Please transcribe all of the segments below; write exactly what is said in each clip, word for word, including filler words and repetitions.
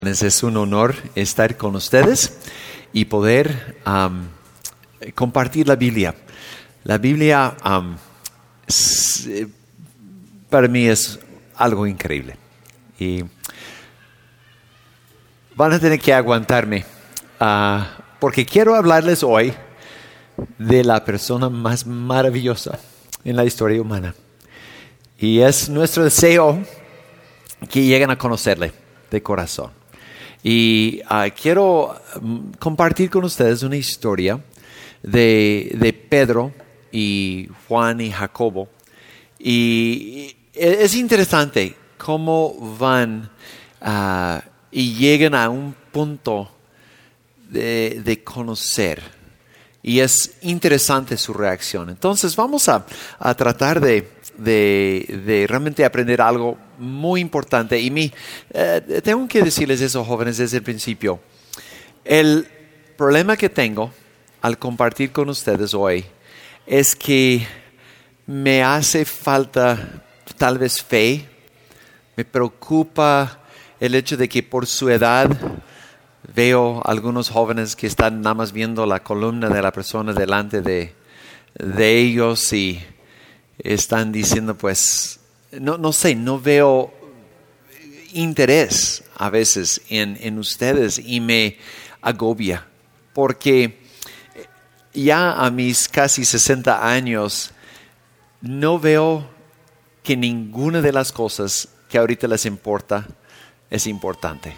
Es un honor estar con ustedes y poder um, compartir la Biblia. La Biblia um, es, para mí es algo increíble. Y van a tener que aguantarme uh, porque quiero hablarles hoy de la persona más maravillosa en la historia humana. Y es nuestro deseo que lleguen a conocerle de corazón. Y uh, quiero um, compartir con ustedes una historia de, de Pedro y Juan y Jacobo. Y es interesante cómo van uh, y llegan a un punto de, de conocer. Y es interesante su reacción. Entonces vamos a, a tratar de, de, de realmente aprender algo muy importante. Y mi, eh, tengo que decirles eso, jóvenes, desde el principio. El problema que tengo al compartir con ustedes hoy es que me hace falta tal vez fe. Me preocupa el hecho de que por su edad veo algunos jóvenes que están nada más viendo la columna de la persona delante de, de ellos y están diciendo pues, no, no sé, no veo interés a veces en, en ustedes y me agobia porque ya a mis casi sesenta años no veo que ninguna de las cosas que ahorita les importa es importante.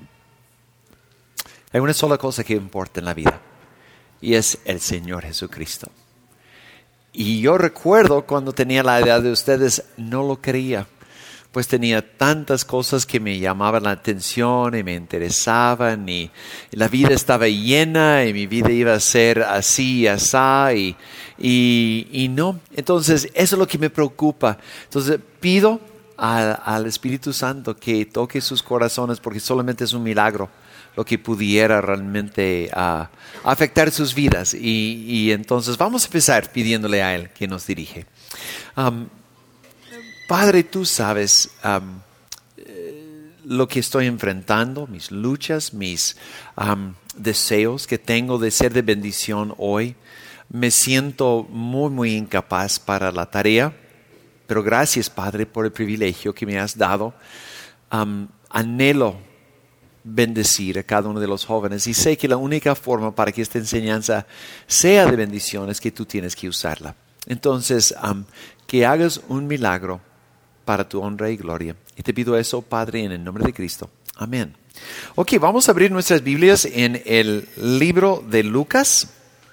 Hay una sola cosa que importa en la vida y es el Señor Jesucristo. Y yo recuerdo cuando tenía la edad de ustedes, no lo creía, pues tenía tantas cosas que me llamaban la atención y me interesaban y la vida estaba llena y mi vida iba a ser así y así y, y, y no. Entonces eso es lo que me preocupa. Entonces pido a, al Espíritu Santo que toque sus corazones porque solamente es un milagro lo que pudiera realmente uh, afectar sus vidas. Y, y entonces vamos a empezar pidiéndole a Él que nos dirige. Um, Padre, tú sabes um, eh, lo que estoy enfrentando, mis luchas, mis um, deseos que tengo de ser de bendición hoy. Me siento muy, muy incapaz para la tarea, pero gracias, Padre, por el privilegio que me has dado. Um, anhelo bendecir a cada uno de los jóvenes y sé que la única forma para que esta enseñanza sea de bendición es que tú tienes que usarla. Entonces, um, que hagas un milagro para tu honra y gloria. Y te pido eso, Padre, en el nombre de Cristo. Amén. Ok, vamos a abrir nuestras Biblias en el libro de Lucas,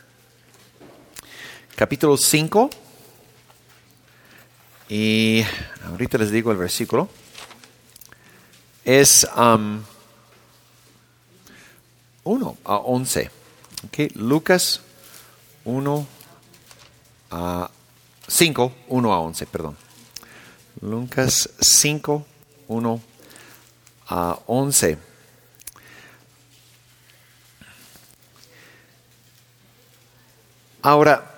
capítulo cinco. Y ahorita les digo el versículo. Es Um, uno a once. Okay. Lucas uno a cinco, uno a once, perdón. Lucas cinco, uno a once. Ahora,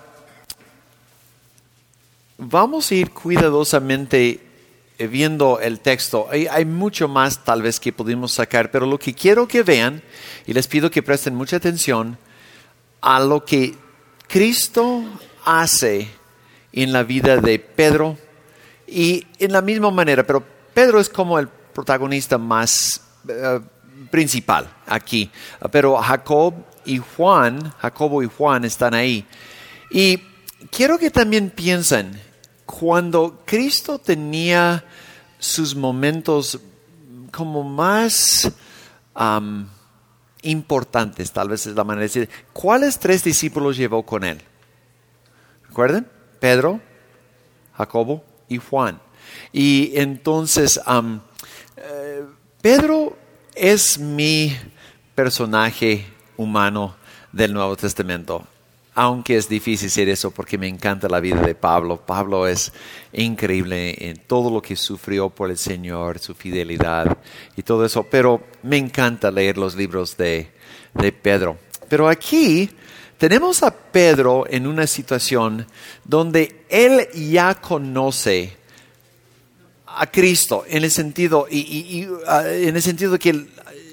vamos a ir cuidadosamente viendo el texto. Hay, hay mucho más tal vez que pudimos sacar, pero lo que quiero que vean, y les pido que presten mucha atención a lo que Cristo hace en la vida de Pedro y en la misma manera, pero Pedro es como el protagonista más uh, principal aquí, pero Jacob y Juan, Jacobo y Juan están ahí. Y quiero que también piensen, cuando Cristo tenía sus momentos como más um, importantes, tal vez es la manera de decir, ¿cuáles tres discípulos llevó con él? ¿Recuerdan? Pedro, Jacobo y Juan. Y entonces, um, eh, Pedro es mi personaje humano del Nuevo Testamento. Aunque es difícil ser eso porque me encanta la vida de Pablo. Pablo es increíble en todo lo que sufrió por el Señor, su fidelidad y todo eso. Pero me encanta leer los libros de, de Pedro. Pero aquí tenemos a Pedro en una situación donde él ya conoce a Cristo en el sentido, y, y, y, uh, en el sentido que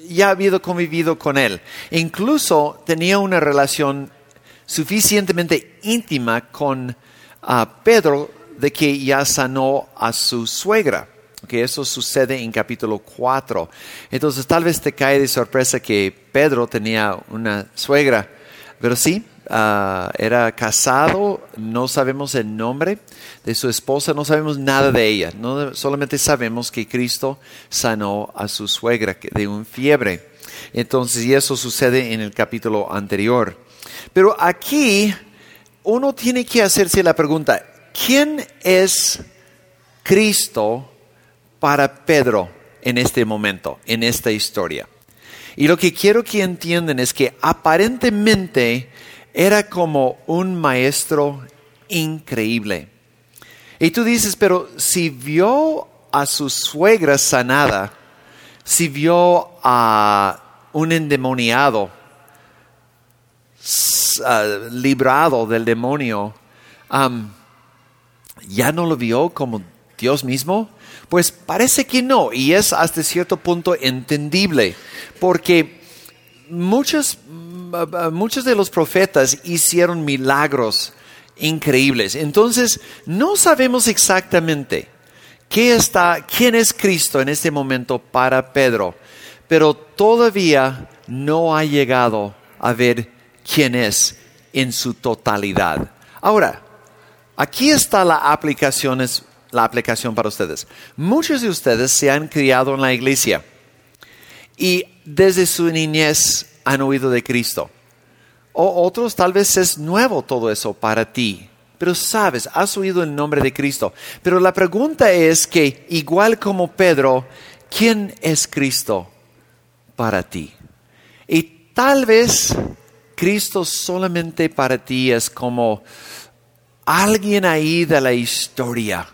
ya había convivido con él. E incluso tenía una relación suficientemente íntima con uh, Pedro de que ya sanó a su suegra. Okay, eso sucede en capítulo cuatro. Entonces tal vez te cae de sorpresa que Pedro tenía una suegra, pero sí, uh, era casado, no sabemos el nombre de su esposa, no sabemos nada de ella, no, solamente sabemos que Cristo sanó a su suegra de una fiebre. Entonces, y eso sucede en el capítulo anterior. Pero aquí uno tiene que hacerse la pregunta, ¿quién es Cristo para Pedro en este momento, en esta historia? Y lo que quiero que entiendan es que aparentemente era como un maestro increíble. Y tú dices, pero si vio a su suegra sanada, si vio a un endemoniado uh, librado del demonio, um, ¿ya no lo vio como Dios mismo? Pues parece que no, y es hasta cierto punto entendible, porque muchos, muchos de los profetas hicieron milagros increíbles. Entonces, no sabemos exactamente qué está, quién es Cristo en este momento para Pedro, pero todavía no ha llegado a ver quién es en su totalidad. Ahora, aquí está la aplicación, la aplicación para ustedes. Muchos de ustedes se han criado en la iglesia y desde su niñez han oído de Cristo. O otros tal vez es nuevo todo eso para ti, pero sabes, has oído el nombre de Cristo. Pero la pregunta es que, igual como Pedro, ¿quién es Cristo para ti? Y tal vez Cristo solamente para ti es como alguien ahí de la historia,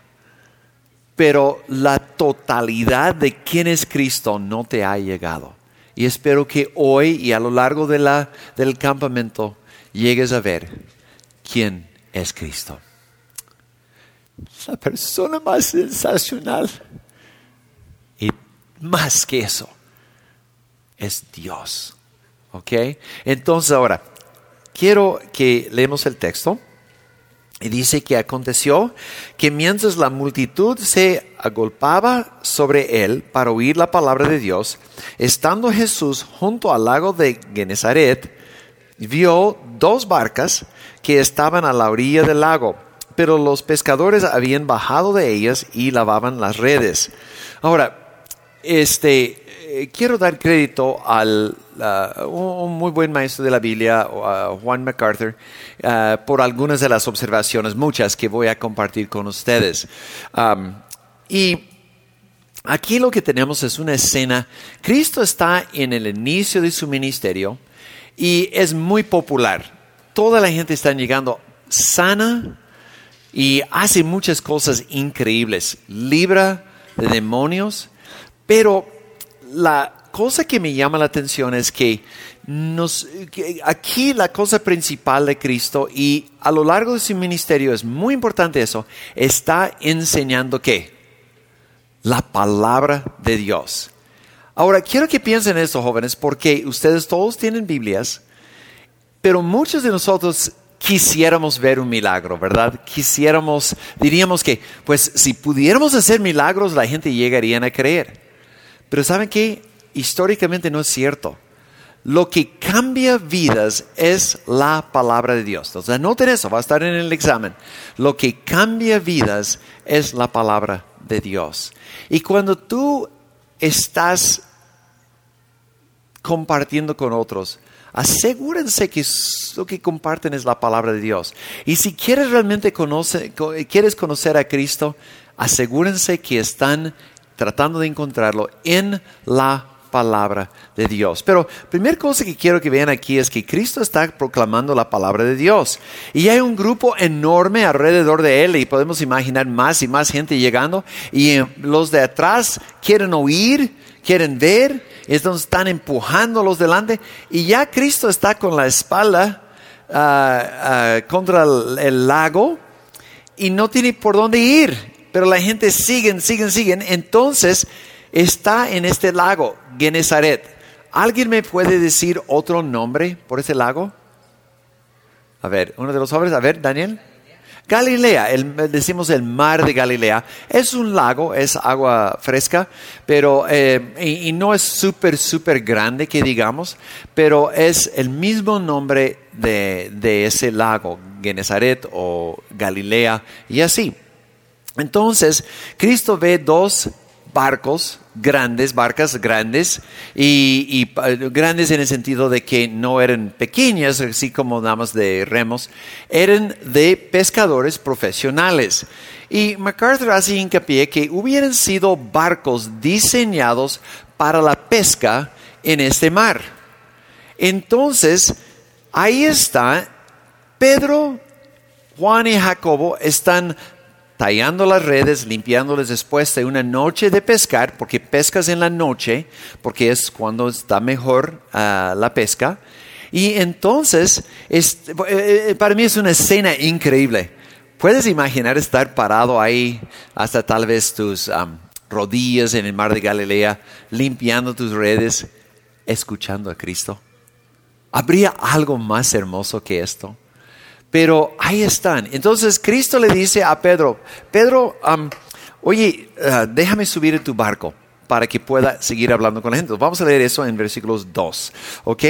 pero la totalidad de quién es Cristo no te ha llegado. Y espero que hoy y a lo largo de la, del campamento llegues a ver quién es Cristo. La persona más sensacional. Y más que eso, es Dios. ¿Ok? Entonces ahora, quiero que leemos el texto. Y dice que aconteció que mientras la multitud se agolpaba sobre él para oír la palabra de Dios, estando Jesús junto al lago de Genesaret, vio dos barcas que estaban a la orilla del lago, pero los pescadores habían bajado de ellas y lavaban las redes. Ahora, este, eh, quiero dar crédito al Uh, un muy buen maestro de la Biblia, uh, Juan MacArthur, uh, por algunas de las observaciones, muchas que voy a compartir con ustedes. Um, y aquí lo que tenemos es una escena. Cristo está en el inicio de su ministerio y es muy popular. Toda la gente está llegando sana y hace muchas cosas increíbles. Libra de demonios, pero la cosa que me llama la atención es que, nos, que aquí la cosa principal de Cristo, y a lo largo de su ministerio es muy importante eso, está enseñando ¿qué? La palabra de Dios. Ahora, quiero que piensen en esto, jóvenes, porque ustedes todos tienen Biblias, pero muchos de nosotros quisiéramos ver un milagro, ¿verdad? Quisiéramos, diríamos que, pues si pudiéramos hacer milagros, la gente llegaría a creer. Pero ¿saben qué? Históricamente no es cierto. Lo que cambia vidas es la palabra de Dios. Entonces, anoten eso, va a estar en el examen. Lo que cambia vidas es la palabra de Dios. Y cuando tú estás compartiendo con otros, asegúrense que lo que comparten es la palabra de Dios. Y si quieres realmente conocer, quieres conocer a Cristo, asegúrense que están tratando de encontrarlo en la palabra de Dios. Pero primera cosa que quiero que vean aquí es que Cristo está proclamando la palabra de Dios. Y hay un grupo enorme alrededor de él y podemos imaginar más y más gente llegando. Y los de atrás quieren oír, quieren ver, entonces están empujando los delante. Y ya Cristo está con la espalda uh, uh, contra el, el lago y no tiene por dónde ir. Pero la gente siguen, siguen, siguen. Entonces está en este lago, Genesaret. ¿alguien me puede decir otro nombre por ese lago? A ver, uno de los jóvenes, a ver, Daniel. Galilea, el, decimos el mar de Galilea, es un lago, es agua fresca, pero eh, y, y no es súper, súper grande que digamos, pero es el mismo nombre de, de ese lago, Genesaret o Galilea y así. Entonces, Cristo ve dos barcos grandes, barcas grandes, y, y uh, grandes en el sentido de que no eran pequeñas, así como nada más de remos, eran de pescadores profesionales. Y MacArthur hace hincapié que hubieran sido barcos diseñados para la pesca en este mar. Entonces, ahí está, Pedro, Juan y Jacobo están tallando las redes, limpiándolas después de una noche de pescar, porque pescas en la noche, porque es cuando está mejor uh, la pesca. Y entonces, es, eh, para mí es una escena increíble. Puedes imaginar estar parado ahí hasta tal vez tus um, rodillas en el mar de Galilea, limpiando tus redes, escuchando a Cristo. ¿Habría algo más hermoso que esto? Pero ahí están. Entonces Cristo le dice a Pedro, Pedro, um, oye, uh, déjame subir en tu barco para que pueda seguir hablando con la gente. Vamos a leer eso en versículos dos, ¿ok?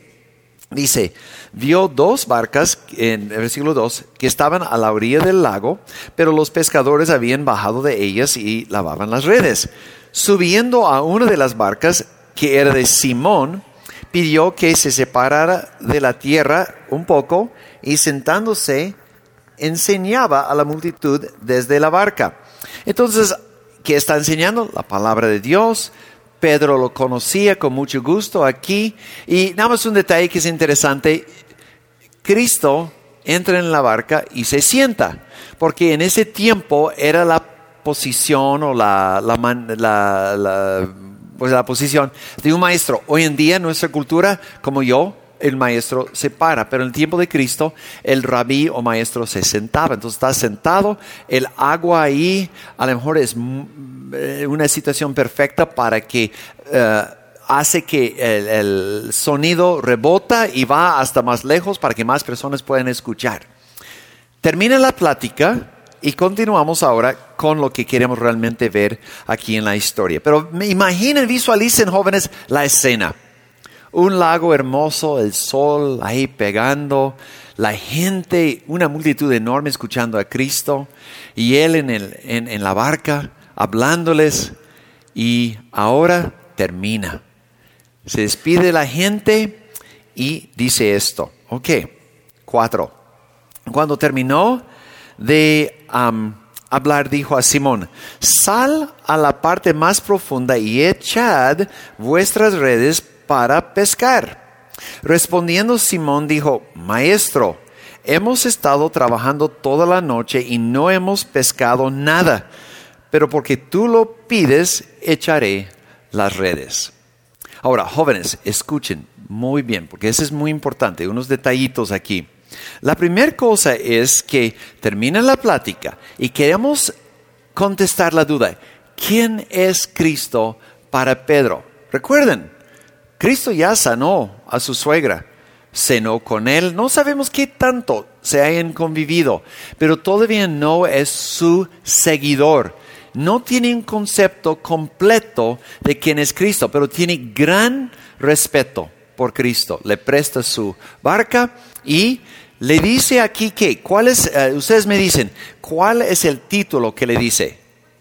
Dice, vio dos barcas, en el versículo dos, que estaban a la orilla del lago, pero los pescadores habían bajado de ellas y lavaban las redes. Subiendo a una de las barcas, que era de Simón, pidió que se separara de la tierra un poco y sentándose enseñaba a la multitud desde la barca. Entonces, ¿qué está enseñando? La palabra de Dios. Pedro lo conocía con mucho gusto aquí. Y nada más un detalle que es interesante. Cristo entra en la barca y se sienta, porque en ese tiempo era la posición o la, la, la, la pues la posición de un maestro. Hoy en día en nuestra cultura, como yo, el maestro se para, pero en el tiempo de Cristo el rabí o maestro se sentaba. Entonces está sentado, el agua ahí a lo mejor es una situación perfecta para que uh, hace que el, el sonido rebota y va hasta más lejos para que más personas puedan escuchar. Termina la plática y continuamos ahora con lo que queremos realmente ver aquí en la historia. Pero imaginen, visualicen, jóvenes, la escena. Un lago hermoso, el sol ahí pegando, la gente, una multitud enorme escuchando a Cristo y Él en, el, en, en la barca hablándoles, y ahora termina. Se despide la gente y dice esto. Ok, cuatro. Cuando terminó de um, hablar, dijo a Simón, sal a la parte más profunda y echad vuestras redes para pescar. Respondiendo Simón dijo, Maestro, hemos estado trabajando toda la noche y no hemos pescado nada, pero porque tú lo pides, echaré las redes. Ahora, jóvenes, escuchen muy bien, porque eso es muy importante, unos detallitos aquí. La primera cosa es que termina la plática y queremos contestar la duda. ¿Quién es Cristo para Pedro? Recuerden, Cristo ya sanó a su suegra, cenó con él, no sabemos qué tanto se hayan convivido, pero todavía no es su seguidor. No tiene un concepto completo de quién es Cristo, pero tiene gran respeto por Cristo. Le presta su barca y le dice aquí que, ¿cuál es? Uh, ustedes me dicen, ¿cuál es el título que le dice?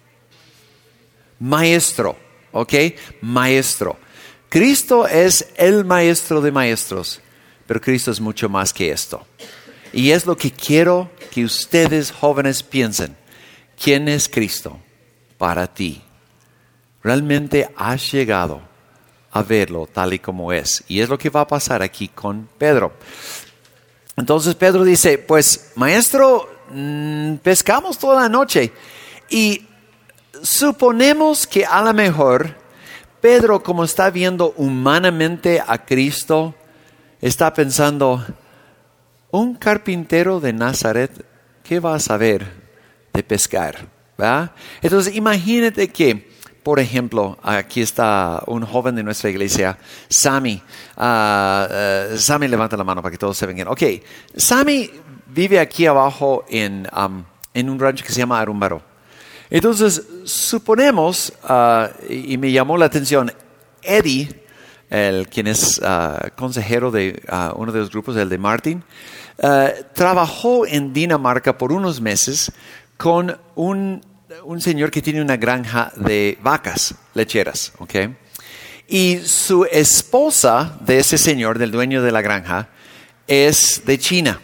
Maestro, ¿ok? Maestro. Cristo es el maestro de maestros, pero Cristo es mucho más que esto. Y es lo que quiero que ustedes jóvenes piensen. ¿Quién es Cristo para ti? ¿Realmente has llegado a verlo tal y como es? Y es lo que va a pasar aquí con Pedro. Entonces Pedro dice, pues maestro, mmm, pescamos toda la noche y suponemos que a lo mejor Pedro, como está viendo humanamente a Cristo, está pensando, un carpintero de Nazaret, ¿qué va a saber de pescar? ¿verdad? Entonces imagínate que Por ejemplo, aquí está un joven de nuestra iglesia, Sammy. Uh, uh, Sammy, levanta la mano para que todos se vengan. Ok, Sammy vive aquí abajo en, um, en un rancho que se llama Arumbaro. Entonces, suponemos, uh, y, y me llamó la atención, Eddie, el, quien es uh, consejero de uh, uno de los grupos, el de Martin, uh, trabajó en Dinamarca por unos meses con un, un señor que tiene una granja de vacas lecheras, ¿ok? Y su esposa de ese señor, del dueño de la granja, es de China.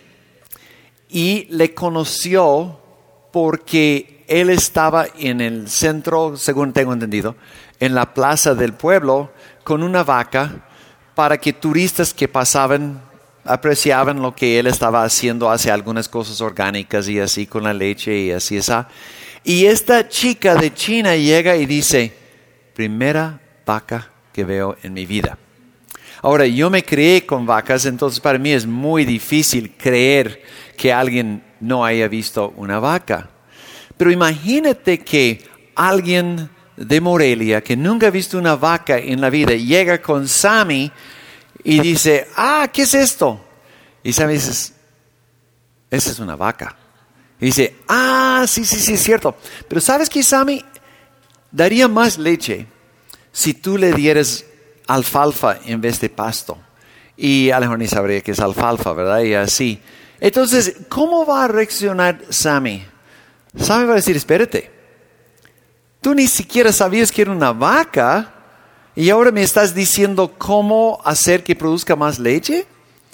Y le conoció porque él estaba en el centro, según tengo entendido, en la plaza del pueblo con una vaca para que turistas que pasaban apreciaban lo que él estaba haciendo, hace algunas cosas orgánicas y así con la leche y así esa. Y esta chica de China llega y dice, primera vaca que veo en mi vida. Ahora, yo me crié con vacas, entonces para mí es muy difícil creer que alguien no haya visto una vaca. Pero imagínate que alguien de Morelia que nunca ha visto una vaca en la vida llega con Sammy y dice, ah, ¿qué es esto? Y Sammy dice, esa es una vaca. Y dice, ah, sí, sí, sí, es cierto. Pero ¿sabes qué, Sammy? Daría más leche si tú le dieras alfalfa en vez de pasto. Y a lo mejor ni sabría que es alfalfa, ¿verdad? Y así. Entonces, ¿cómo va a reaccionar Sammy? Sammy va a decir, espérate. Tú ni siquiera sabías que era una vaca y ahora me estás diciendo cómo hacer que produzca más leche.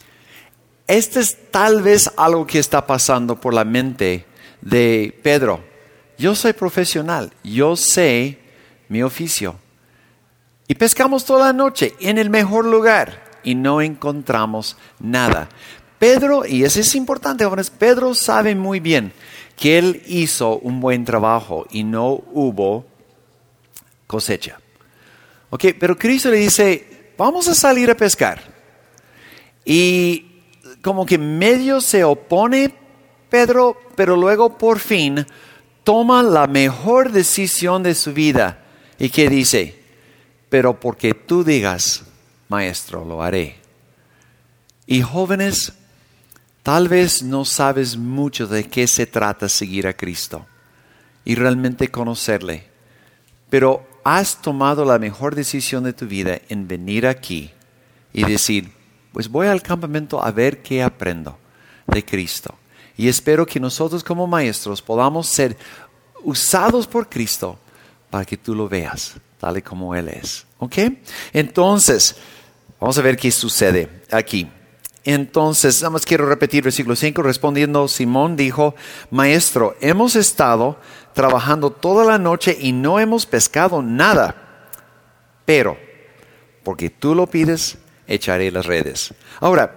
Este es tal vez algo que está pasando por la mente de Pedro. Yo soy profesional, yo sé mi oficio. Y pescamos toda la noche en el mejor lugar y no encontramos nada. Pedro, y eso es importante, jóvenes, Pedro sabe muy bien que él hizo un buen trabajo y no hubo cosecha. Ok, pero Cristo le dice, vamos a salir a pescar. Y como que medio se opone Pedro, pero luego por fin toma la mejor decisión de su vida. ¿Y qué dice? Pero porque tú digas, maestro, lo haré. Y jóvenes, tal vez no sabes mucho de qué se trata seguir a Cristo y realmente conocerle, pero has tomado la mejor decisión de tu vida en venir aquí y decir, pues voy al campamento a ver qué aprendo de Cristo. Y espero que nosotros como maestros podamos ser usados por Cristo para que tú lo veas tal y como Él es. ¿Ok? Entonces, vamos a ver qué sucede aquí. Entonces, nada más quiero repetir versículo cinco. Respondiendo Simón dijo, maestro, hemos estado trabajando toda la noche y no hemos pescado nada. Pero, porque tú lo pides, echaré las redes. Ahora,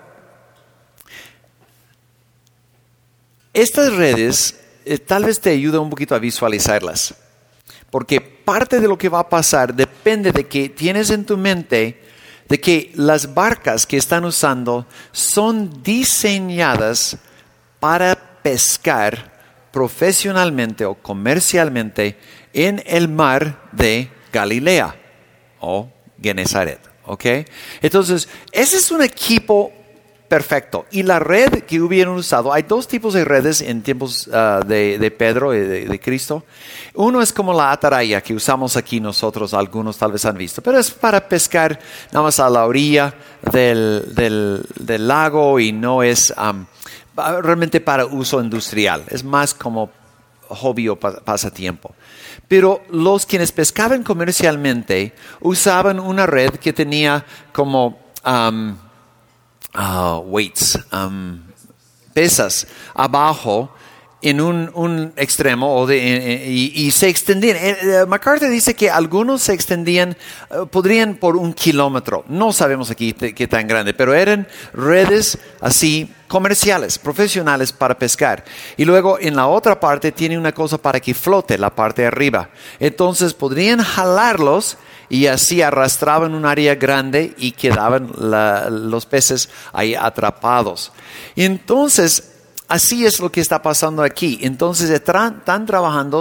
estas redes eh, tal vez te ayuden un poquito a visualizarlas. Porque parte de lo que va a pasar depende de que tienes en tu mente de que las barcas que están usando son diseñadas para pescar profesionalmente o comercialmente en el mar de Galilea o Genezaret. ¿Ok? Entonces, ese es un equipo perfecto. Y la red que hubieran usado, hay dos tipos de redes en tiempos uh, de, de Pedro y de, de Cristo. Uno es como la ataraya que usamos aquí nosotros, algunos tal vez han visto, pero es para pescar nada más a la orilla del, del, del lago y no es um, realmente para uso industrial, es más como hobby o pasatiempo. Pero los quienes pescaban comercialmente usaban una red que tenía como um, uh, weights, um, pesas abajo en un, un extremo o de, eh, y, y se extendían. Eh, MacArthur dice que algunos se extendían, uh, podrían por un kilómetro. No sabemos aquí te, qué tan grande, pero eran redes así comerciales, profesionales para pescar. Y luego en la otra parte tiene una cosa para que flote la parte de arriba. Entonces podrían jalarlos y así arrastraban un área grande y quedaban la, los peces ahí atrapados. Y entonces así es lo que está pasando aquí. Entonces están, están trabajando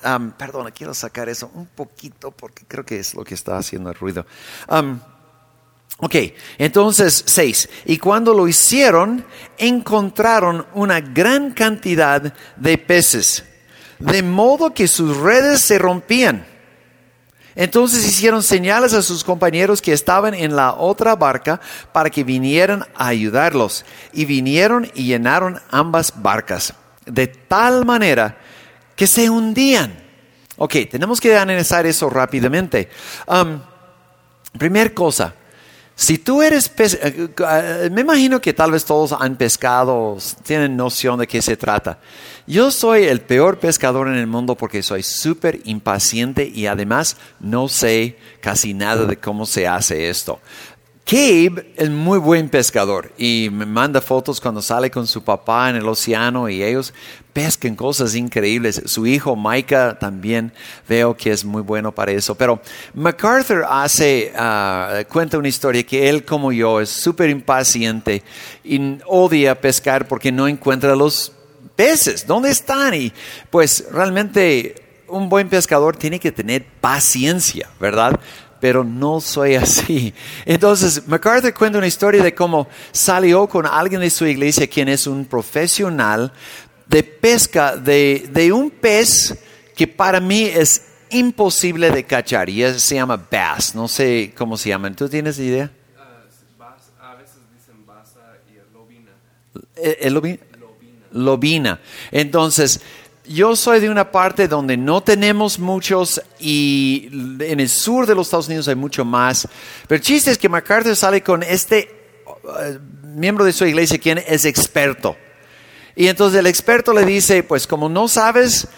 Um, perdona, quiero sacar eso un poquito porque creo que es lo que está haciendo el ruido. Um, ok, entonces seis. Y cuando lo hicieron, encontraron una gran cantidad de peces, de modo que sus redes se rompían. Entonces hicieron señales a sus compañeros que estaban en la otra barca para que vinieran a ayudarlos. Y vinieron y llenaron ambas barcas, de tal manera que se hundían. Ok, tenemos que analizar eso rápidamente. Um, primer cosa, si tú eres pez, uh, me imagino que tal vez todos han pescado, tienen noción de qué se trata. Yo soy el peor pescador en el mundo porque soy súper impaciente y además no sé casi nada de cómo se hace esto. Gabe es muy buen pescador y me manda fotos cuando sale con su papá en el océano y ellos pescan cosas increíbles. Su hijo Micah también veo que es muy bueno para eso. Pero MacArthur hace, uh, cuenta una historia que él como yo es súper impaciente y odia pescar porque no encuentra los peces. ¿Dónde están? Y pues realmente un buen pescador tiene que tener paciencia, ¿verdad? Pero no soy así. Entonces, MacArthur cuenta una historia de cómo salió con alguien de su iglesia, quien es un profesional de pesca de, de un pez que para mí es imposible de cachar. Y se llama bass. No sé cómo se llaman. ¿Tú tienes idea? Uh, bass, a veces dicen basa y lobina. ¿El, el lobina? Lobina. Lobina. Entonces, yo soy de una parte donde no tenemos muchos y en el sur de los Estados Unidos hay mucho más. Pero el chiste es que MacArthur sale con este uh, miembro de su iglesia quien es experto. Y entonces el experto le dice, pues como no sabes,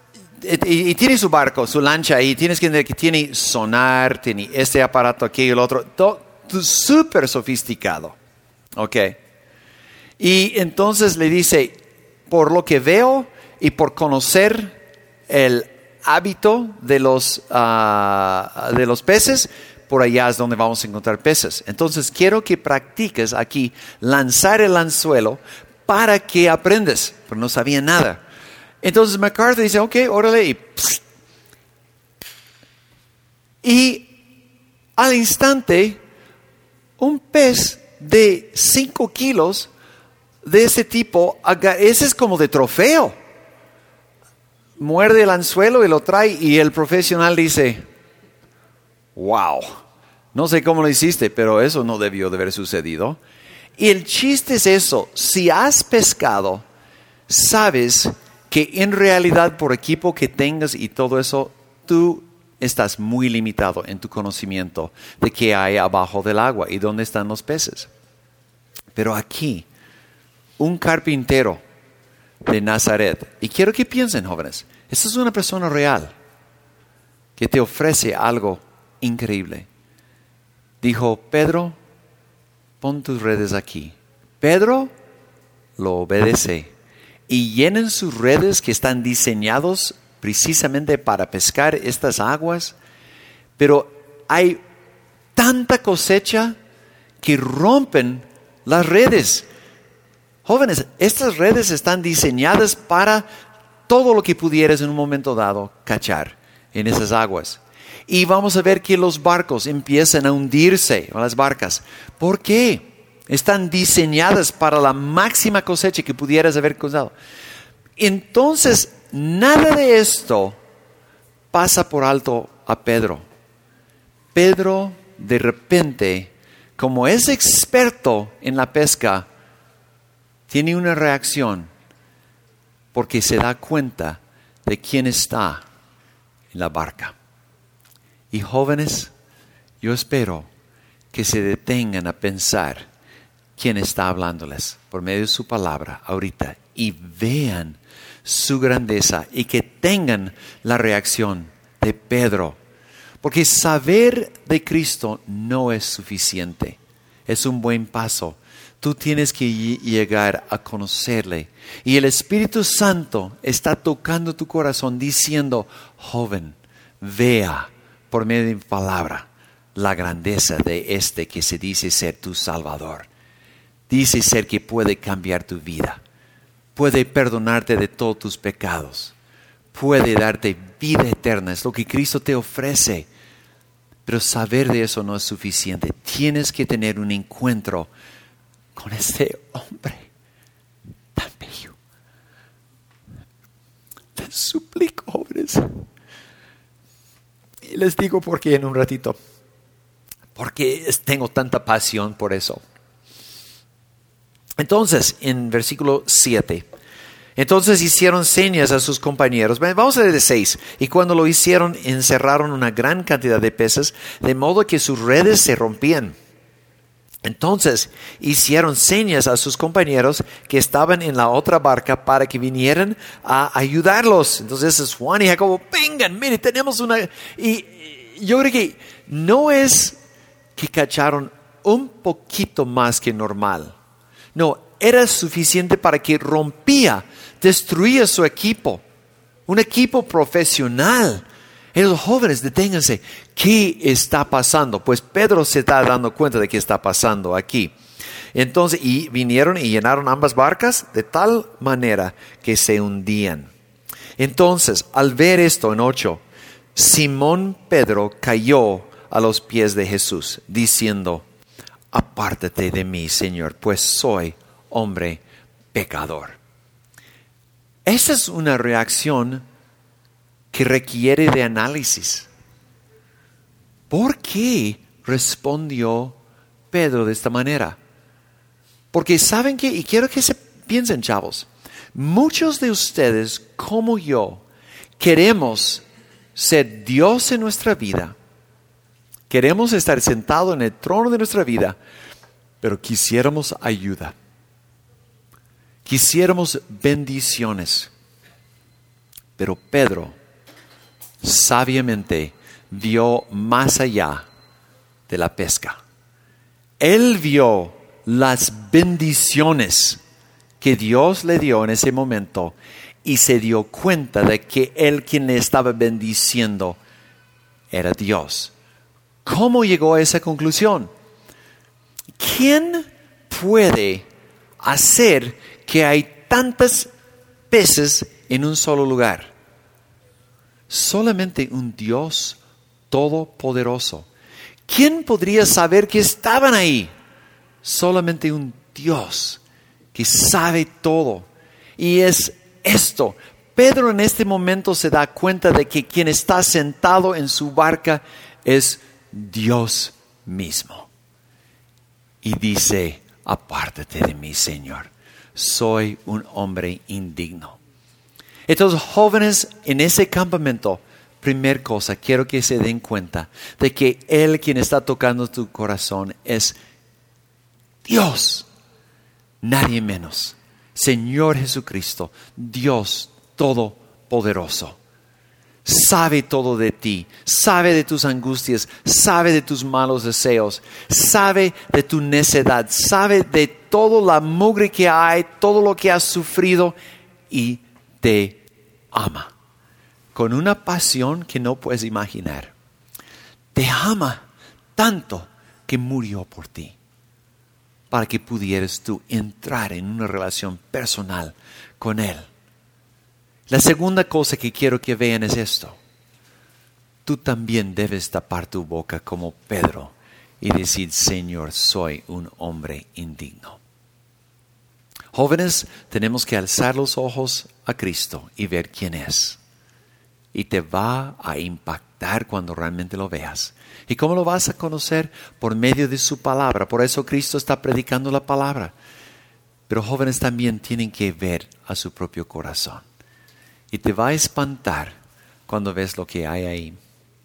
y, y tiene su barco, su lancha ahí, tienes que entender que tiene sonar, tiene este aparato aquí y el otro, todo súper sofisticado. Ok. Y entonces le dice, por lo que veo y por conocer el hábito de los, uh, de los peces, por allá es donde vamos a encontrar peces. Entonces quiero que practiques aquí lanzar el anzuelo para que aprendas, pero no sabía nada. Entonces MacArthur dice, ok, órale, y, y al instante, un pez de cinco kilos de ese tipo, ese es como de trofeo. Muerde el anzuelo y lo trae y el profesional dice, wow, no sé cómo lo hiciste, pero eso no debió de haber sucedido. Y el chiste es eso, si has pescado, sabes que en realidad por equipo que tengas y todo eso, tú estás muy limitado en tu conocimiento de qué hay abajo del agua y dónde están los peces. Pero aquí, un carpintero de Nazaret, y quiero que piensen, jóvenes, esta es una persona real que te ofrece algo increíble. Dijo, Pedro, pon tus redes aquí. Pedro lo obedece y llenan sus redes que están diseñados precisamente para pescar estas aguas, pero hay tanta cosecha que rompen las redes. Jóvenes, estas redes están diseñadas para todo lo que pudieras en un momento dado cachar en esas aguas. Y vamos a ver que los barcos empiezan a hundirse, las barcas. ¿Por qué? Están diseñadas para la máxima cosecha que pudieras haber cosechado. Entonces, nada de esto pasa por alto a Pedro. Pedro, de repente, como es experto en la pesca, tiene una reacción porque se da cuenta de quién está en la barca. Y jóvenes, yo espero que se detengan a pensar quién está hablándoles por medio de su palabra ahorita y vean su grandeza y que tengan la reacción de Pedro. Porque saber de Cristo no es suficiente, es un buen paso. Tú tienes que llegar a conocerle. Y el Espíritu Santo está tocando tu corazón diciendo, joven, vea por medio de mi palabra la grandeza de este que se dice ser tu Salvador. Dice ser que puede cambiar tu vida. Puede perdonarte de todos tus pecados. Puede darte vida eterna, es lo que Cristo te ofrece. Pero saber de eso no es suficiente. Tienes que tener un encuentro con este hombre tan bello. Te suplico, jóvenes. Y les digo por qué en un ratito. Porque tengo tanta pasión por eso. Entonces, en versículo siete. Entonces hicieron señas a sus compañeros. Vamos a leer de seis. Y cuando lo hicieron, encerraron una gran cantidad de peces, de modo que sus redes se rompían. Entonces hicieron señas a sus compañeros que estaban en la otra barca para que vinieran a ayudarlos. Entonces es Juan y Jacobo, vengan, mire, tenemos una... Y yo creo que no es que cacharon un poquito más que normal. No, era suficiente para que rompía, destruía su equipo. Un equipo profesional. Y los jóvenes, deténganse. ¿Qué está pasando? Pues Pedro se está dando cuenta de qué está pasando aquí. Entonces, y vinieron y llenaron ambas barcas de tal manera que se hundían. Entonces, al ver esto en ocho, Simón Pedro cayó a los pies de Jesús, diciendo, apártate de mí, Señor, pues soy hombre pecador. Esa es una reacción que requiere de análisis. ¿Por qué respondió Pedro de esta manera? Porque saben que, y quiero que se piensen, chavos, muchos de ustedes, como yo, queremos ser Dios en nuestra vida. Queremos estar sentados en el trono de nuestra vida, pero quisiéramos ayuda. Quisiéramos bendiciones. Pero Pedro sabiamente vio más allá de la pesca. Él vio las bendiciones que Dios le dio en ese momento y se dio cuenta de que él quien le estaba bendiciendo era Dios. ¿Cómo llegó a esa conclusión? ¿Quién puede hacer que hay tantas peces en un solo lugar? Solamente un Dios todopoderoso. ¿Quién podría saber que estaban ahí? Solamente un Dios que sabe todo. Y es esto. Pedro en este momento se da cuenta de que quien está sentado en su barca es Dios mismo. Y dice, apártate de mí, Señor. Soy un hombre indigno. Entonces, jóvenes, en ese campamento, primer cosa, quiero que se den cuenta de que Él quien está tocando tu corazón es Dios, nadie menos. Señor Jesucristo, Dios Todopoderoso. Sabe todo de ti, sabe de tus angustias, sabe de tus malos deseos, sabe de tu necedad, sabe de toda la mugre que hay, todo lo que has sufrido y te ama con una pasión que no puedes imaginar. Te ama tanto que murió por ti para que pudieras tú entrar en una relación personal con Él. La segunda cosa que quiero que vean es esto. Tú también debes tapar tu boca como Pedro y decir, Señor, soy un hombre indigno. Jóvenes, tenemos que alzar los ojos a Cristo y ver quién es. Y te va a impactar cuando realmente lo veas. ¿Y cómo lo vas a conocer? Por medio de su palabra. Por eso Cristo está predicando la palabra. Pero jóvenes también tienen que ver a su propio corazón. Y te va a espantar cuando ves lo que hay ahí.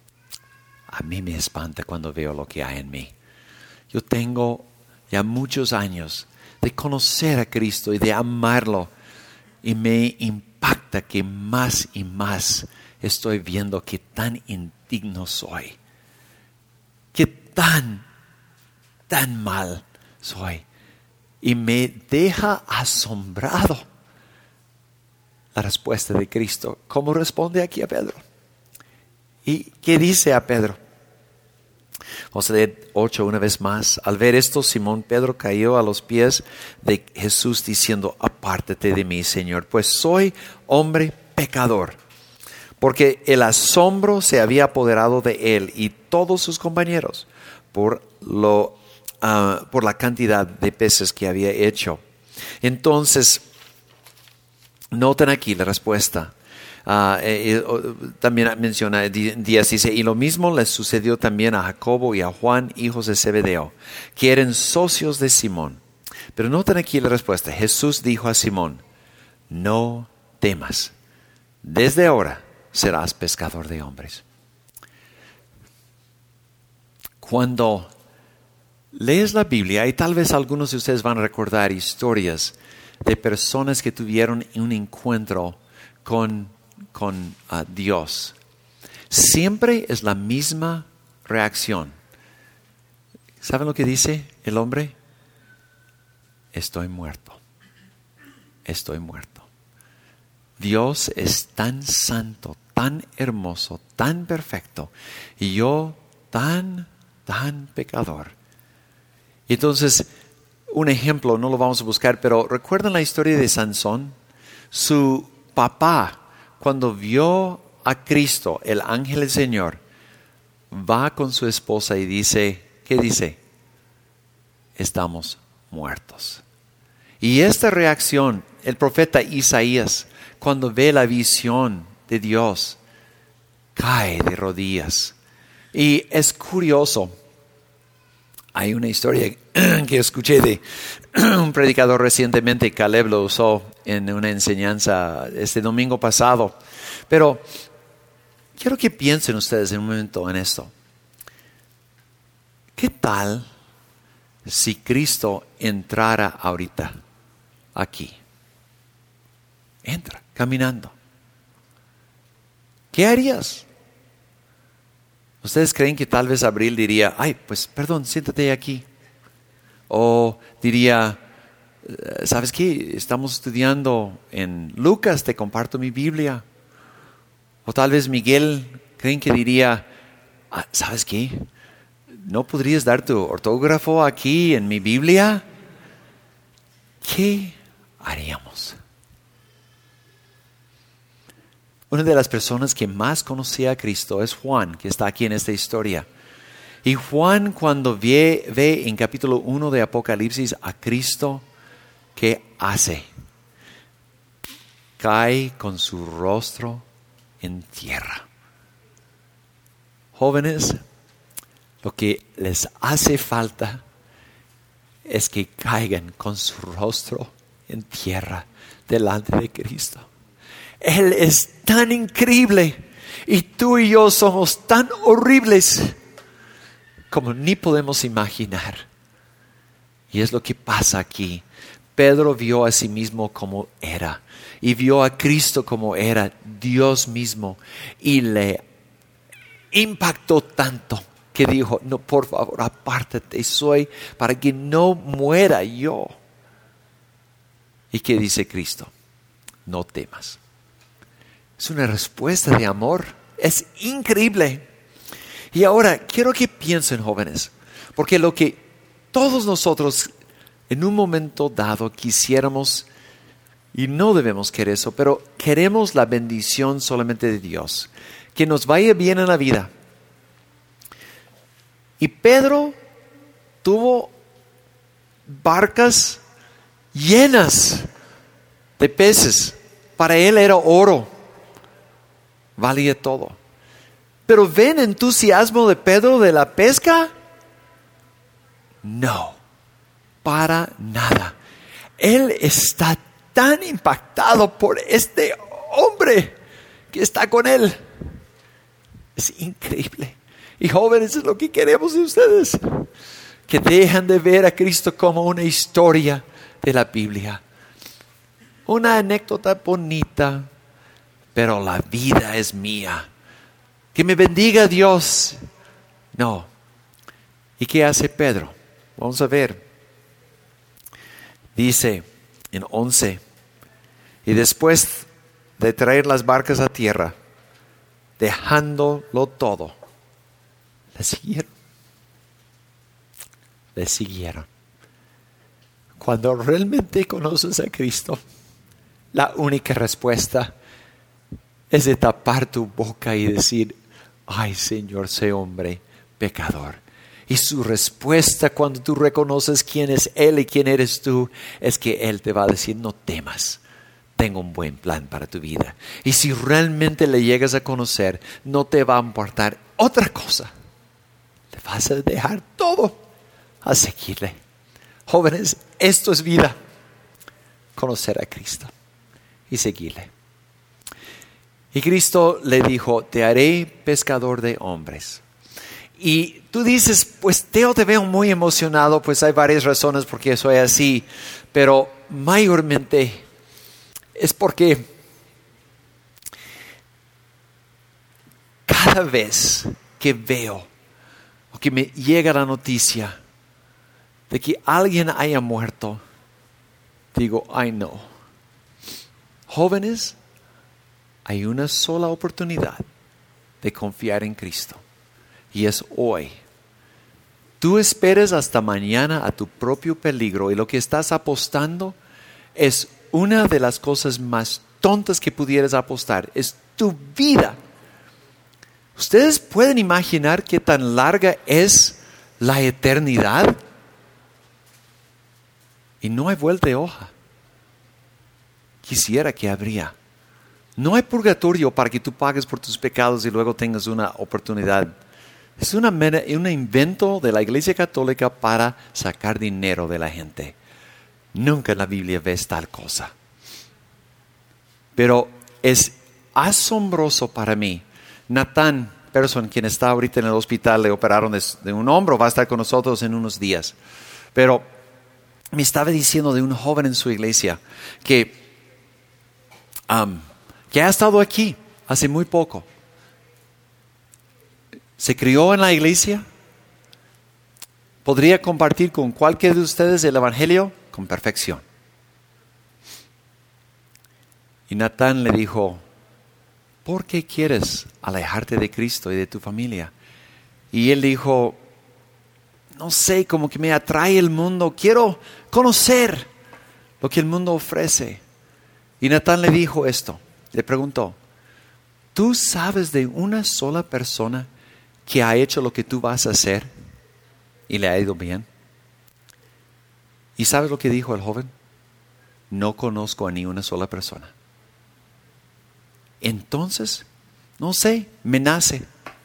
A mí me espanta cuando veo lo que hay en mí. Yo tengo ya muchos años de conocer a Cristo y de amarlo. Y me impacta que más y más estoy viendo que tan indigno soy. Que tan, tan mal soy. Y me deja asombrado la respuesta de Cristo. ¿Cómo responde aquí a Pedro? ¿Y qué dice a Pedro? Vamos a leer ocho una vez más. Al ver esto, Simón Pedro cayó a los pies de Jesús diciendo, apártate de mí, Señor, pues soy hombre pecador. porque el asombro se había apoderado de él y todos sus compañeros por, lo, uh, por la cantidad de peces que había hecho. Entonces, noten aquí la respuesta. Uh, eh, eh, también menciona Díaz, dice, y lo mismo les sucedió también a Jacobo y a Juan, hijos de Zebedeo, que eran socios de Simón. Pero noten aquí la respuesta. Jesús dijo a Simón, no temas, desde ahora serás pescador de hombres. Cuando lees la Biblia, y tal vez algunos de ustedes van a recordar historias de personas que tuvieron un encuentro con, con uh, Dios, siempre es la misma reacción. ¿Saben lo que dice el hombre? Estoy muerto. Estoy muerto. Dios es tan santo, tan hermoso, tan perfecto, y yo tan, tan pecador. Entonces, un ejemplo, no lo vamos a buscar, pero ¿recuerdan la historia de Sansón? Su papá, cuando vio a Cristo, el ángel del Señor, va con su esposa y dice, ¿qué dice? Estamos muertos. Y esta reacción, el profeta Isaías, cuando ve la visión de Dios, cae de rodillas. Y es curioso, hay una historia que escuché de un predicador recientemente, Caleb lo usó en una enseñanza este domingo pasado. Pero quiero que piensen ustedes en un momento en esto. ¿Qué tal si Cristo entrara ahorita aquí? Entra, caminando. ¿Qué harías? ¿Ustedes creen que tal vez Abril diría, ay, pues perdón, siéntate aquí? O diría, ¿sabes qué? Estamos estudiando en Lucas, te comparto mi Biblia. O tal vez Miguel, ¿creen que diría, ah, ¿sabes qué? ¿No podrías dar tu ortógrafo aquí en mi Biblia? ¿Qué haríamos? Una de las personas que más conocía a Cristo es Juan, que está aquí en esta historia. Y Juan, cuando ve, ve en capítulo uno de Apocalipsis a Cristo, ¿qué hace? Cae con su rostro en tierra. Jóvenes, lo que les hace falta es que caigan con su rostro en tierra delante de Cristo. Él es tan increíble y tú y yo somos tan horribles como ni podemos imaginar. Y es lo que pasa aquí. Pedro vio a sí mismo como era y vio a Cristo como era, Dios mismo, y le impactó tanto que dijo, no, por favor, apártate, soy para que no muera yo. ¿Y qué dice Cristo? No temas. Es una respuesta de amor. Es increíble. Y ahora quiero que piensen, jóvenes, porque lo que todos nosotros en un momento dado quisiéramos, y no debemos querer eso, pero queremos la bendición solamente de Dios, que nos vaya bien en la vida. Y Pedro tuvo barcas llenas de peces. Para él era oro. Valía todo. Pero ¿ven entusiasmo de Pedro de la pesca? No, para nada. Él está tan impactado por este hombre que está con él. Es increíble. Y jóvenes, es lo que queremos de ustedes. Que dejan de ver a Cristo como una historia de la Biblia. Una anécdota bonita, pero la vida es mía. Que me bendiga Dios. No. ¿Y qué hace Pedro? Vamos a ver. Dice en once. Y después de traer las barcas a tierra, dejándolo todo, le siguieron. Le siguieron. Cuando realmente conoces a Cristo, la única respuesta es de tapar tu boca y decir, ay Señor, sé hombre pecador. Y su respuesta cuando tú reconoces quién es Él y quién eres tú, es que Él te va a decir, no temas, tengo un buen plan para tu vida. Y si realmente le llegas a conocer, no te va a importar otra cosa. Le vas a dejar todo a seguirle. Jóvenes, esto es vida. Conocer a Cristo y seguirle. Y Cristo le dijo, te haré pescador de hombres. Y tú dices, pues Teo, te veo muy emocionado, pues hay varias razones por qué soy así, pero mayormente es porque cada vez que veo o que me llega la noticia de que alguien haya muerto, digo, ay no. Jóvenes, hay una sola oportunidad de confiar en Cristo. Y es hoy. Tú esperas hasta mañana a tu propio peligro y lo que estás apostando es una de las cosas más tontas que pudieras apostar. Es tu vida. ¿Ustedes pueden imaginar qué tan larga es la eternidad? Y no hay vuelta de hoja. Quisiera que habría. No hay purgatorio para que tú pagues por tus pecados y luego tengas una oportunidad. Es una, un invento de la Iglesia Católica para sacar dinero de la gente. Nunca en la Biblia ves tal cosa. Pero es asombroso para mí. Nathan Person, quien está ahorita en el hospital, le operaron de, de un hombro, va a estar con nosotros en unos días. Pero me estaba diciendo de un joven en su iglesia que, um, que ha estado aquí hace muy poco. Se crió en la iglesia, podría compartir con cualquiera de ustedes el evangelio con perfección. Y Natán le dijo, ¿por qué quieres alejarte de Cristo y de tu familia? Y él dijo, no sé, como que me atrae el mundo, quiero conocer lo que el mundo ofrece. Y Natán le dijo esto, le preguntó, ¿tú sabes de una sola persona que ha hecho lo que tú vas a hacer y le ha ido bien? ¿Y sabes lo que dijo el joven? No conozco a ni una sola persona. Entonces, no sé, me nace.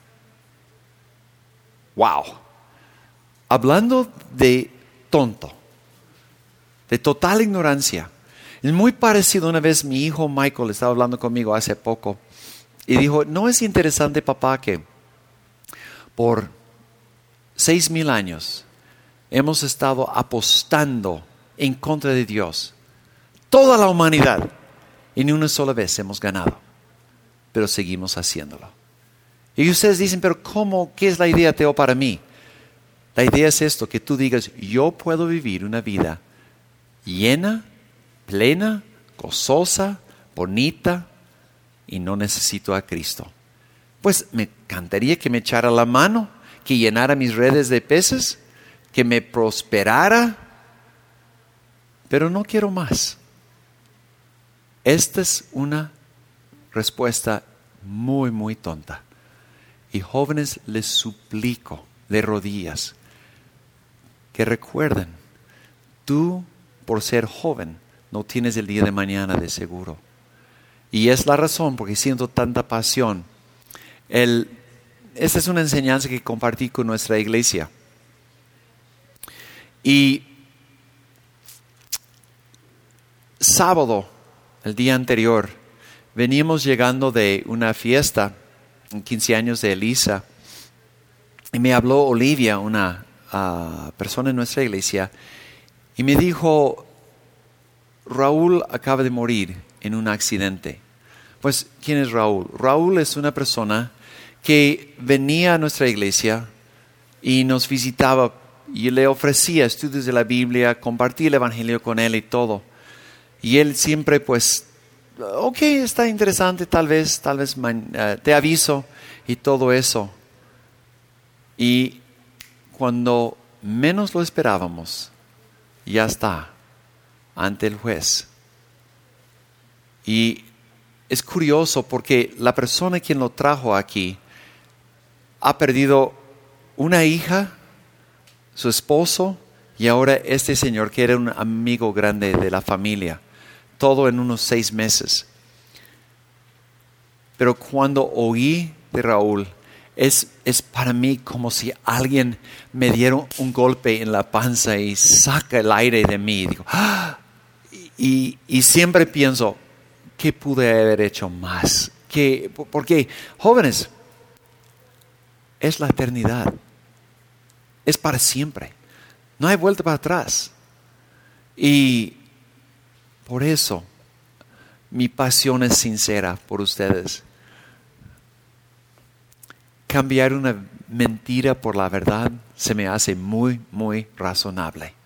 Wow. Hablando de tonto, de total ignorancia. Es muy parecido. Una vez mi hijo Michael estaba hablando conmigo hace poco y dijo, ¿no es interesante, papá, que por seis mil años hemos estado apostando en contra de Dios? Toda la humanidad. Y ni una sola vez hemos ganado. Pero seguimos haciéndolo. Y ustedes dicen, pero ¿cómo? ¿Qué es la idea, Teo, para mí? La idea es esto, que tú digas, yo puedo vivir una vida llena, plena, gozosa, bonita, y no necesito a Cristo. Pues me encantaría que me echara la mano, que llenara mis redes de peces, que me prosperara, pero no quiero más. Esta es una respuesta muy, muy tonta. Y jóvenes, les suplico de rodillas que recuerden, tú por ser joven no tienes el día de mañana de seguro. Y es la razón porque siento tanta pasión. El, esta es una enseñanza que compartí con nuestra iglesia. Y sábado, el día anterior, veníamos llegando de una fiesta, en quince años de Elisa, y me habló Olivia, una uh, persona en nuestra iglesia, y me dijo, Raúl acaba de morir en un accidente. Pues, ¿quién es Raúl? Raúl es una persona que venía a nuestra iglesia y nos visitaba, y le ofrecía estudios de la Biblia, compartí el evangelio con él y todo. Y él siempre pues, ok, está interesante, tal vez, tal vez man, uh, te aviso y todo eso. Y cuando menos lo esperábamos, ya está ante el juez. Y es curioso porque la persona quien lo trajo aquí ha perdido una hija, su esposo, y ahora este señor que era un amigo grande de la familia. Todo en unos seis meses. Pero cuando oí de Raúl, es, es para mí como si alguien me diera un golpe en la panza y saca el aire de mí. Y, digo, ¡ah! y, y siempre pienso, ¿qué pude haber hecho más? ¿Qué? Porque, jóvenes, es la eternidad. Es para siempre. No hay vuelta para atrás. Y por eso mi pasión es sincera por ustedes. Cambiar una mentira por la verdad se me hace muy, muy razonable.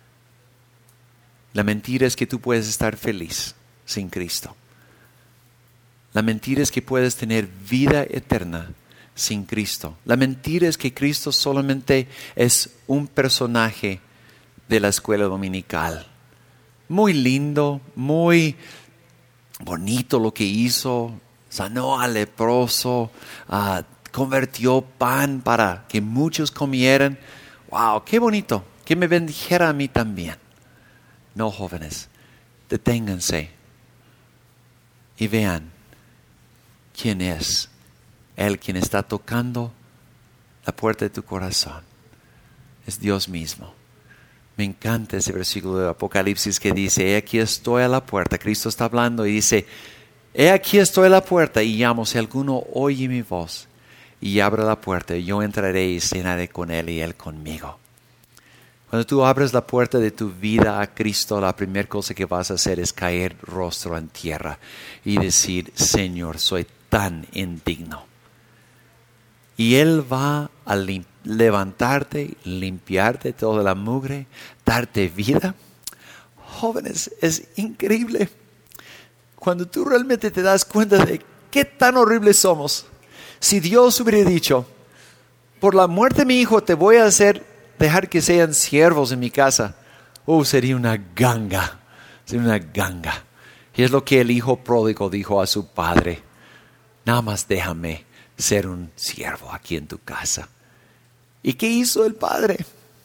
La mentira es que tú puedes estar feliz sin Cristo. La mentira es que puedes tener vida eterna sin Cristo. La mentira es que Cristo solamente es un personaje de la escuela dominical. Muy lindo, muy bonito lo que hizo. Sanó al leproso, uh, convirtió pan para que muchos comieran. ¡Wow! ¡Qué bonito! Que me bendijera a mí también. No, jóvenes, deténganse y vean quién es Él quien está tocando la puerta de tu corazón. Es Dios mismo. Me encanta ese versículo de Apocalipsis que dice, he aquí estoy a la puerta. Cristo está hablando y dice, he aquí estoy a la puerta y llamo, si alguno oye mi voz y abre la puerta, yo entraré y cenaré con él y él conmigo. Cuando tú abres la puerta de tu vida a Cristo, la primera cosa que vas a hacer es caer rostro en tierra y decir, Señor, soy tan indigno. Y Él va a lim- levantarte, limpiarte toda la mugre, darte vida. Jóvenes, es increíble. Cuando tú realmente te das cuenta de qué tan horribles somos. Si Dios hubiera dicho, por la muerte de mi hijo te voy a hacer, dejar que sean siervos en mi casa. Oh, sería una ganga, sería una ganga. Y es lo que el hijo pródigo dijo a su padre. Nada más déjame ser un siervo aquí en tu casa. ¿Y qué hizo el padre?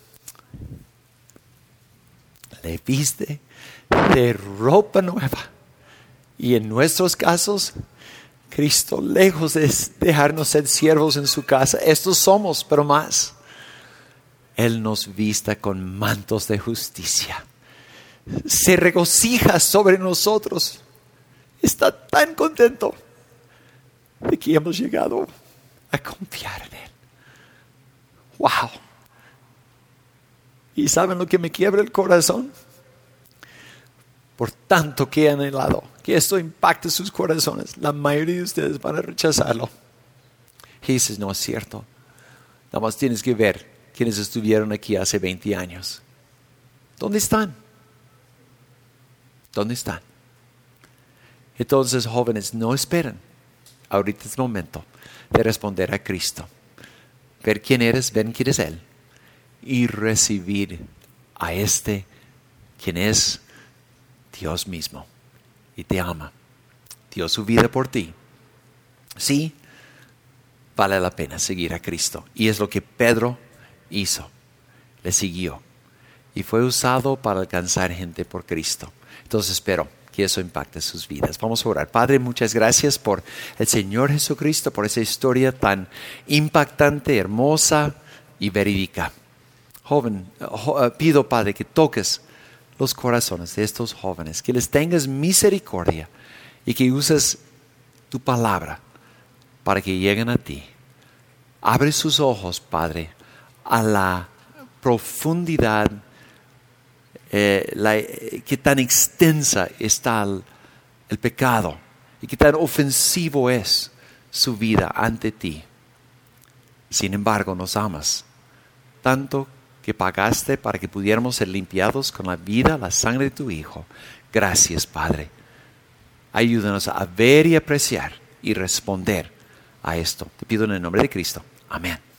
Le viste de ropa nueva. Y en nuestros casos, Cristo, lejos de dejarnos ser siervos en su casa, estos somos, pero más. Él nos vista con mantos de justicia. Se regocija sobre nosotros. Está tan contento de que hemos llegado a confiar en Él. ¡Wow! ¿Y saben lo que me quiebra el corazón? Por tanto que he anhelado que esto impacte sus corazones, la mayoría de ustedes van a rechazarlo. Y dices, no es cierto. Nada más tienes que ver quienes estuvieron aquí hace veinte años. ¿Dónde están? ¿Dónde están? Entonces, jóvenes, no esperen. Ahorita es el momento de responder a Cristo. Ver quién eres, ver quién es Él. Y recibir a este, quien es Dios mismo. Y te ama. Dio su vida por ti. Sí, vale la pena seguir a Cristo. Y es lo que Pedro hizo. Le siguió. Y fue usado para alcanzar gente por Cristo. Entonces espero que eso impacte sus vidas. Vamos a orar. Padre, muchas gracias por el Señor Jesucristo, por esa historia tan impactante, hermosa y verídica. Joven, pido, Padre, que toques los corazones de estos jóvenes, que les tengas misericordia y que uses tu palabra para que lleguen a ti. Abre sus ojos, Padre, a la profundidad Eh, la, eh, qué tan extensa está el, el pecado y qué tan ofensivo es su vida ante ti. Sin embargo, nos amas tanto que pagaste para que pudiéramos ser limpiados con la vida, la sangre de tu Hijo. Gracias, Padre. Ayúdanos a ver y apreciar y responder a esto. Te pido en el nombre de Cristo. Amén.